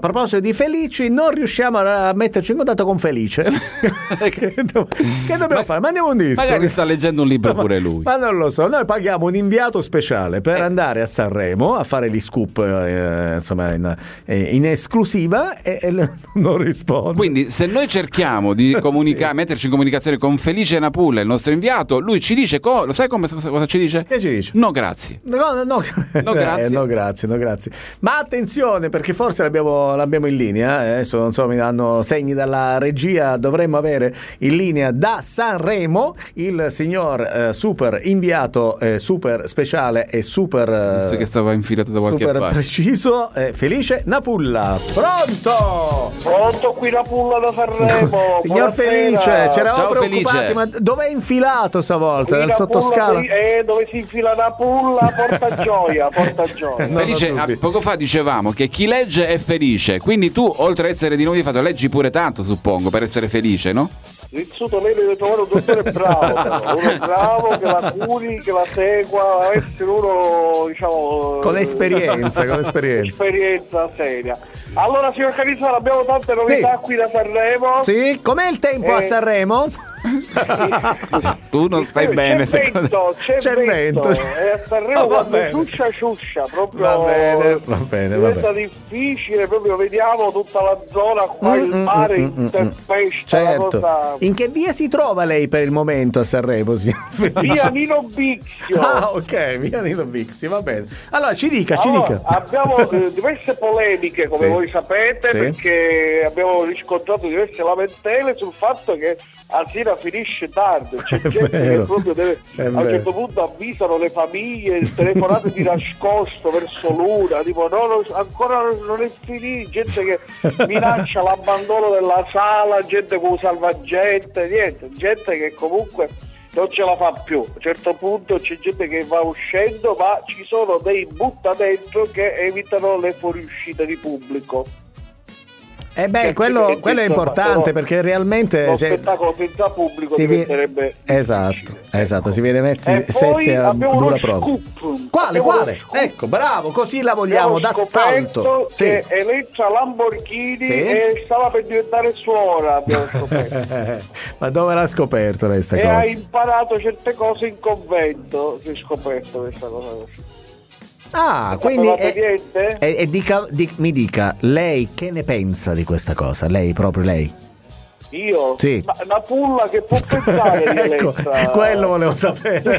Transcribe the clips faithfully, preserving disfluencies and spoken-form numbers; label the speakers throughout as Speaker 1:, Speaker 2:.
Speaker 1: proposito di Felici, non riusciamo a metterci in contatto con Felice. che, do- che dobbiamo ma, fare? Mandiamo un disco.
Speaker 2: Magari sta leggendo un libro pure lui.
Speaker 1: Ma, ma non lo so, noi paghiamo un inviato speciale per eh. andare a Sanremo a fare gli scoop eh, insomma in, in esclusiva e, e non risponde.
Speaker 2: Quindi se noi cerchiamo di comunicare, sì. metterci in comunicazione con Felice Napulla, il nostro inviato, lui ci dice co- lo sai come, cosa ci dice?
Speaker 1: Che ci dice?
Speaker 2: No grazie.
Speaker 1: No, no, no.
Speaker 2: no grazie.
Speaker 1: Eh, no grazie, no grazie. Ma attenzione, perché forse l'abbiamo, l'abbiamo in linea, eh? Adesso non so, mi danno segni dalla regia, dovremmo avere in linea da Sanremo il signor eh, super inviato, eh, super speciale e super eh,
Speaker 2: che stava infilato da qualche
Speaker 1: super
Speaker 2: parte.
Speaker 1: preciso, eh, Felice Napulla. Pronto?
Speaker 3: Pronto qui Napulla da Sanremo.
Speaker 1: Signor
Speaker 3: Buonasera.
Speaker 1: Felice, ci eravamo
Speaker 2: Ciao,
Speaker 1: preoccupati,
Speaker 2: Felice.
Speaker 1: ma dove è infilato stavolta?
Speaker 3: Qui
Speaker 1: Dal sottoscala?
Speaker 3: Eh, dove si infila Napulla, porta gioia, porta gioia.
Speaker 1: No,
Speaker 2: Felice,
Speaker 1: no,
Speaker 2: ah, poco fa dicevamo che chi legge è felice, quindi tu oltre ad essere di nuovo di fatto leggi pure tanto, suppongo, per essere felice, no?
Speaker 3: Rizzuto, lei deve trovare un dottore bravo, però. Uno bravo che la curi, che la segua, essere uno, diciamo,
Speaker 1: Con esperienza, con esperienza.
Speaker 3: esperienza seria. Allora, signor Canizzato, abbiamo tante novità
Speaker 1: Sì.
Speaker 3: qui da Sanremo.
Speaker 1: Sì, com'è il tempo
Speaker 3: Eh.
Speaker 1: a Sanremo?
Speaker 2: Tu non stai
Speaker 3: c'è
Speaker 2: bene,
Speaker 3: c'è
Speaker 2: secondo
Speaker 3: vento, c'è,
Speaker 1: C'è
Speaker 3: vento,
Speaker 1: vento.
Speaker 3: e a Sanremo
Speaker 1: Oh, va
Speaker 3: quando
Speaker 1: bene.
Speaker 3: ciuscia ciuscia proprio
Speaker 1: Va bene, va bene, va
Speaker 3: diventa
Speaker 1: bene.
Speaker 3: difficile, proprio vediamo tutta la zona qua,
Speaker 1: Mm,
Speaker 3: il
Speaker 1: mm,
Speaker 3: mare
Speaker 1: mm, mm,
Speaker 3: interpesta, la
Speaker 1: Certo.
Speaker 3: cosa.
Speaker 1: In che via si trova lei per il momento a Sanremo, signor Felice?
Speaker 3: Via Nino Bixio.
Speaker 1: Ah, ok, via Nino Bixi, va bene. Allora, ci dica, ci
Speaker 3: Allora,
Speaker 1: dica.
Speaker 3: abbiamo eh, diverse polemiche, come
Speaker 1: Sì.
Speaker 3: voi sapete,
Speaker 1: Sì.
Speaker 3: perché abbiamo riscontrato diverse lamentele sul fatto che a sera finisce tardi. C'è
Speaker 1: È
Speaker 3: gente
Speaker 1: vero.
Speaker 3: che proprio deve,
Speaker 1: È
Speaker 3: a un
Speaker 1: vero.
Speaker 3: certo punto avvisano le famiglie, telefonate di nascosto verso l'una, tipo no, no, ancora non è finito, gente che minaccia l'abbandono della sala, gente con salvagente, niente, gente che comunque non ce la fa più. A un certo punto c'è gente che va uscendo, ma ci sono dei butta dentro che evitano le fuoriuscite di pubblico.
Speaker 1: Eh beh,
Speaker 3: Che-
Speaker 1: quello,
Speaker 3: che-
Speaker 1: quello è
Speaker 3: insomma,
Speaker 1: importante
Speaker 3: però
Speaker 1: perché realmente
Speaker 3: Lo
Speaker 1: se-
Speaker 3: spettacolo senza pubblico
Speaker 1: si vi-
Speaker 3: diventerebbe
Speaker 1: esatto,
Speaker 3: difficile.
Speaker 1: esatto,
Speaker 3: Ecco.
Speaker 1: si viene metti
Speaker 3: E
Speaker 1: se
Speaker 3: poi
Speaker 1: si a
Speaker 3: abbiamo
Speaker 1: dura
Speaker 3: uno
Speaker 1: prova.
Speaker 3: scoop.
Speaker 1: Quale,
Speaker 3: Abbiamo uno
Speaker 1: quale?
Speaker 3: scoop.
Speaker 1: Ecco, bravo, così la vogliamo,
Speaker 3: Abbiamo
Speaker 1: d'assalto.
Speaker 3: scoperto
Speaker 1: Sì.
Speaker 3: che Elettra Lamborghini
Speaker 1: Sì.
Speaker 3: eh, stava per diventare suora, abbiamo scoperto.
Speaker 1: Ma dove l'ha scoperto lei sta
Speaker 3: E
Speaker 1: cosa?
Speaker 3: ha imparato certe cose in convento. Si è scoperto questa cosa così.
Speaker 1: Ah, quindi
Speaker 3: Sapevate
Speaker 1: è-
Speaker 3: niente?
Speaker 1: e, e dica, di- mi dica, lei che ne pensa di questa cosa? Lei, proprio lei?
Speaker 3: Io?
Speaker 1: Sì.
Speaker 3: Ma una pulla che può pensare di
Speaker 1: Ecco,
Speaker 3: Elettra?
Speaker 1: quello volevo sapere.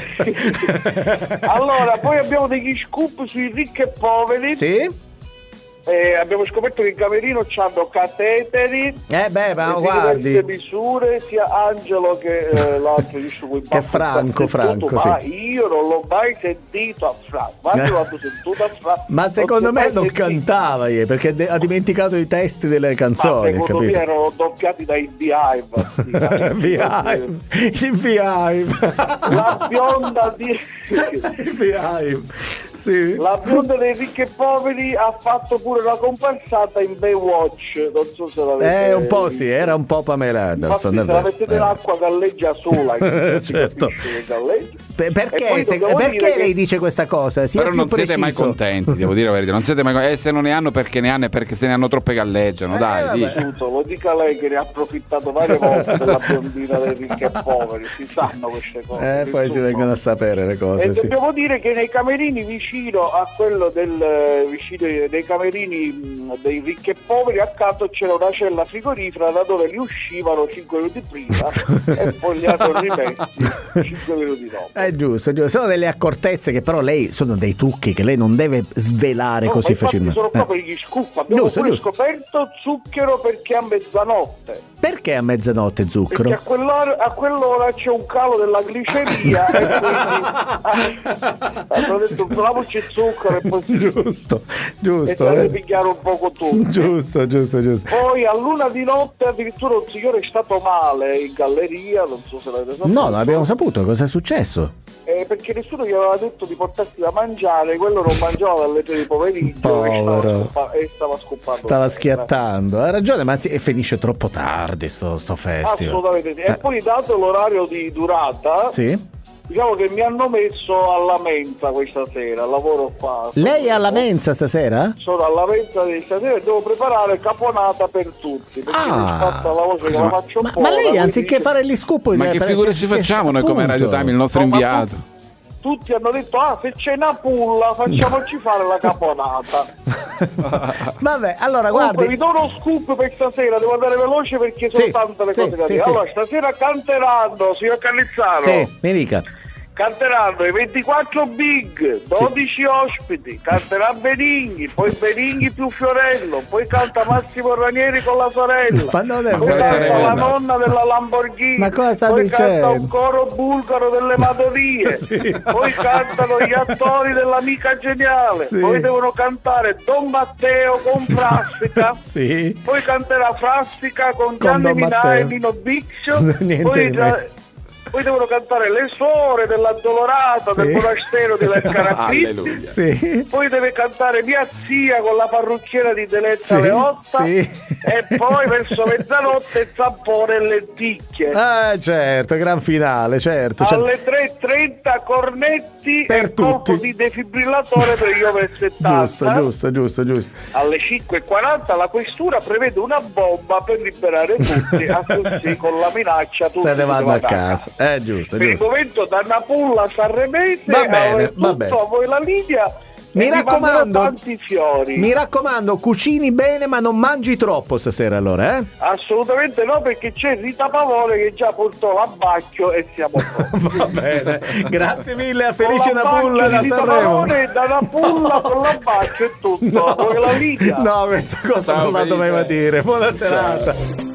Speaker 3: Allora, poi abbiamo degli scoop sui ricchi e poveri.
Speaker 1: Sì?
Speaker 3: Eh, abbiamo scoperto che in camerino c'hanno cateteri.
Speaker 1: Eh beh, ma
Speaker 3: e di
Speaker 1: guardi.
Speaker 3: diverse misure, sia Angelo che eh, l'altro di su cui
Speaker 1: Che Franco, Franco,
Speaker 3: ma
Speaker 1: sì.
Speaker 3: io non l'ho mai sentito a Franco. Ma io l'ho sentito a Franco.
Speaker 1: Ma secondo
Speaker 3: si è
Speaker 1: me
Speaker 3: mai
Speaker 1: non
Speaker 3: sentito.
Speaker 1: cantava ieri perché de- ha dimenticato i testi delle
Speaker 3: Ma
Speaker 1: canzoni,
Speaker 3: secondo me
Speaker 1: capito?
Speaker 3: erano doppiati dai Beehive.
Speaker 1: Beehive, il Beehive.
Speaker 3: La bionda di
Speaker 1: Il Beehive, sì.
Speaker 3: La bionda dei ricchi e poveri ha fatto pure una comparsata in Baywatch, non so se l'avete
Speaker 1: Eh, un po'
Speaker 3: visto.
Speaker 1: sì, era un po' Pamela Anderson.
Speaker 3: Infatti,
Speaker 1: è
Speaker 3: se la
Speaker 1: vero.
Speaker 3: mettete
Speaker 1: Eh.
Speaker 3: l'acqua galleggia sola, non si
Speaker 1: Certo.
Speaker 3: capisce che galleggia.
Speaker 1: Pe-
Speaker 3: E
Speaker 1: Perché,
Speaker 3: poi
Speaker 1: se-
Speaker 3: dobbiamo
Speaker 1: perché
Speaker 3: dire
Speaker 1: lei
Speaker 3: che-
Speaker 1: dice questa cosa? Sia
Speaker 2: Però
Speaker 1: più
Speaker 2: non siete mai
Speaker 1: preciso.
Speaker 2: contenti, devo dire la verità. Non siete mai contenti. E se non ne hanno perché ne hanno e perché se ne hanno troppe galleggiano.
Speaker 1: Eh,
Speaker 2: Dai,
Speaker 1: vabbè.
Speaker 2: di.
Speaker 3: Tutto, lo dica lei che ne ha approfittato varie volte della biondina dei ricchi e poveri, si sanno queste cose.
Speaker 1: Eh, poi si
Speaker 3: Tutto.
Speaker 1: vengono a sapere le
Speaker 3: E
Speaker 1: cose, sì.
Speaker 3: dobbiamo dire che nei camerini vicino a quello del eh, vicino dei camerini mh, dei ricchi e poveri accanto c'era una cella frigorifera da dove li uscivano cinque minuti prima e poi li hanno rimessi cinque minuti dopo.
Speaker 1: È giusto, è giusto. Sono delle accortezze che però lei sono dei trucchi che lei non deve svelare
Speaker 3: No,
Speaker 1: così
Speaker 3: ma infatti
Speaker 1: facilmente.
Speaker 3: sono qua
Speaker 1: Eh.
Speaker 3: per gli scoop. Abbiamo
Speaker 1: Giusto,
Speaker 3: pure
Speaker 1: giusto.
Speaker 3: scoperto zucchero perché a mezzanotte.
Speaker 1: Perché a mezzanotte
Speaker 3: Perché
Speaker 1: zucchero?
Speaker 3: a quell'ora, a quell'ora c'è un calo della glicemia e quindi hanno detto proviamoci zucchero e poi
Speaker 1: Giusto,
Speaker 3: e
Speaker 1: giusto.
Speaker 3: state
Speaker 1: eh.
Speaker 3: pigliare un poco tutto.
Speaker 1: Giusto, giusto, giusto.
Speaker 3: Poi a luna di notte addirittura un signore è stato male in galleria, non so se l'avete saputo.
Speaker 1: No, non abbiamo saputo cosa è successo.
Speaker 3: Eh, perché nessuno gli aveva detto di portarsi da mangiare, quello non mangiava dalle tre di pomeriggio e stava,
Speaker 1: Povero.
Speaker 3: scoppa- e stava scoppando.
Speaker 1: Stava
Speaker 3: terra.
Speaker 1: schiattando. Ha ragione, ma si- e finisce troppo tardi sto, sto festival.
Speaker 3: Assolutamente sì. E
Speaker 1: Eh.
Speaker 3: poi dato l'orario di durata,
Speaker 1: Sì?
Speaker 3: diciamo che mi hanno messo alla mensa questa sera, lavoro qua.
Speaker 1: Lei è alla mensa stasera?
Speaker 3: Sono alla mensa di stasera e devo preparare caponata per tutti, perché
Speaker 1: Ah.
Speaker 3: mi fatta la voce che la faccio un
Speaker 1: Ma,
Speaker 3: po'.
Speaker 1: ma lei
Speaker 3: quindi
Speaker 1: anziché
Speaker 3: dice-
Speaker 1: fare gli scoop,
Speaker 2: Ma che
Speaker 1: per-
Speaker 2: figure ci
Speaker 1: per-
Speaker 2: facciamo noi come
Speaker 1: appunto.
Speaker 2: Radio Time, il nostro
Speaker 3: No, ma
Speaker 2: inviato?
Speaker 3: tutti hanno detto, ah, se c'è una pulla facciamoci fare la caponata.
Speaker 1: Vabbè, allora
Speaker 3: Comunque
Speaker 1: guardi.
Speaker 3: vi do uno scoop per stasera, devo andare veloce perché sono
Speaker 1: Sì,
Speaker 3: tante le
Speaker 1: sì,
Speaker 3: cose da
Speaker 1: sì,
Speaker 3: dire.
Speaker 1: sì.
Speaker 3: Allora, stasera canteranno, signor Cannizzaro.
Speaker 1: Sì, mi dica.
Speaker 3: Canteranno i ventiquattro big, dodici ospiti, canterà Benigni, poi Benigni più Fiorello, poi canta Massimo Ranieri con la sorella,
Speaker 1: Ma non è
Speaker 3: poi
Speaker 2: vero.
Speaker 3: canta la
Speaker 2: Serena.
Speaker 3: nonna della Lamborghini,
Speaker 1: Ma cosa sta
Speaker 3: poi
Speaker 1: dicendo?
Speaker 3: canta un coro bulgaro delle Madonie,
Speaker 1: Sì.
Speaker 3: poi cantano gli attori dell'Amica Geniale,
Speaker 1: Sì.
Speaker 3: poi devono cantare Don Matteo con Frassica.
Speaker 1: Sì.
Speaker 3: Poi canterà Frassica con
Speaker 1: Con
Speaker 3: Gianni
Speaker 1: Don
Speaker 3: Minà
Speaker 1: Matteo.
Speaker 3: e Nino Biccio.
Speaker 1: Niente
Speaker 3: poi,
Speaker 1: di
Speaker 3: tra-
Speaker 1: meno.
Speaker 3: poi devono cantare le suore dell'Addolorata
Speaker 1: Sì.
Speaker 3: del monastero della Scarapitti.
Speaker 2: Alleluia.
Speaker 1: Sì.
Speaker 3: Poi deve cantare mia zia con la parrucchiera di Deletta
Speaker 1: Sì,
Speaker 3: Leotta.
Speaker 1: sì.
Speaker 3: E poi verso mezzanotte zampone e lenticchie.
Speaker 1: Ah, certo, gran finale, certo. certo.
Speaker 3: Alle tre e trenta cornetti
Speaker 1: Per
Speaker 3: e colpo
Speaker 1: tutti.
Speaker 3: di defibrillatore per gli over settanta.
Speaker 1: Giusto, giusto, giusto, giusto.
Speaker 3: Alle cinque e quaranta la questura prevede una bomba per liberare tutti, a così con la minaccia tutti
Speaker 1: Se ne vanno a
Speaker 3: devono
Speaker 1: casa. Eh, giusto,
Speaker 3: Per il
Speaker 1: giusto.
Speaker 3: momento da Napulla a Sanremese,
Speaker 1: Va bene,
Speaker 3: a,
Speaker 1: va
Speaker 3: tutto
Speaker 1: bene.
Speaker 3: a voi la linea.
Speaker 1: Mi
Speaker 3: e vi manderò
Speaker 1: raccomando,
Speaker 3: tanti fiori.
Speaker 1: mi raccomando, cucini bene ma non mangi troppo stasera allora, eh?
Speaker 3: Assolutamente no, perché c'è Rita Pavone che già portò l'abbacchio e siamo pronti.
Speaker 1: Va bene. Grazie mille a Felice
Speaker 3: Con l'abbacchio
Speaker 1: Napulla
Speaker 3: di
Speaker 1: da
Speaker 3: Rita
Speaker 1: Sanremo.
Speaker 3: Pavone, da Napulla con l'abbacchio e tutto.
Speaker 1: No,
Speaker 3: Voi la linea.
Speaker 1: no, questa cosa
Speaker 2: Ciao,
Speaker 1: non la
Speaker 2: Felice.
Speaker 1: doveva dire. Buona serata.